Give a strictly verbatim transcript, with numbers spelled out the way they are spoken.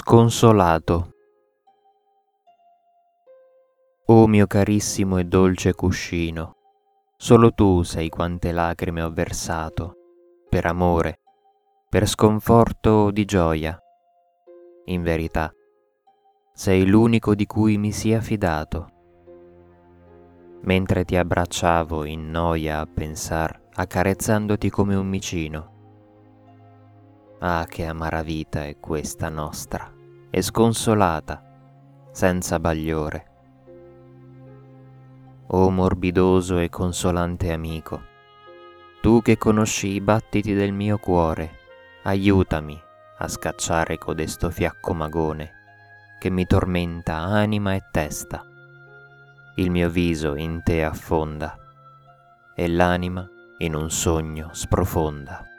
Sconsolato. O mio carissimo e dolce cuscino, solo tu sai quante lacrime ho versato, per amore, per sconforto o di gioia. In verità, sei l'unico di cui mi sia fidato. Mentre ti abbracciavo in noia a pensar, accarezzandoti come un micino. Ah, che amara vita è questa nostra, e sconsolata, senza bagliore. O morbidoso e consolante amico, tu che conosci i battiti del mio cuore, aiutami a scacciare codesto fiacco magone che mi tormenta anima e testa. Il mio viso in te affonda e l'anima in un sogno sprofonda.